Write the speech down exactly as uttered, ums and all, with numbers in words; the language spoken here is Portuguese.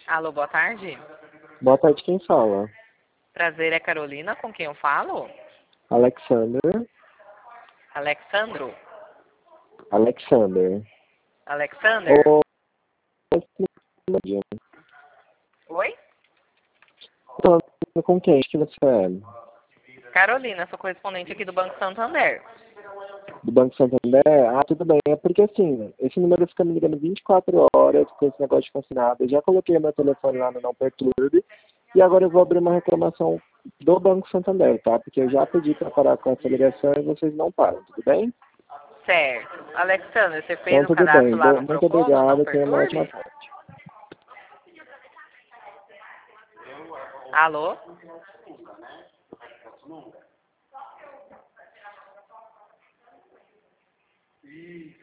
Alô, boa tarde. Boa tarde, quem fala? Prazer, é Carolina, com quem eu falo? Alexander. Alexandro? Alexander. Alexander? Ô, Oi? tô falando com quem que você é? Carolina, sou correspondente aqui do Banco Santander. Do Banco Santander? Ah, tudo bem. É porque assim, esse número fica me ligando vinte e quatro horas com esse negócio de consignado. Eu já coloquei meu telefone lá no Não Perturbe e agora eu vou abrir uma reclamação do Banco Santander, tá? Porque eu já pedi para parar com essa ligação e vocês não param, tudo bem? Certo. Alexandre, você fez Então o tudo cadastro bem. lá Bo- no Muito Procon, no Não obrigado. Tenha uma ótima Perturbe? tarde. Alô? Ih,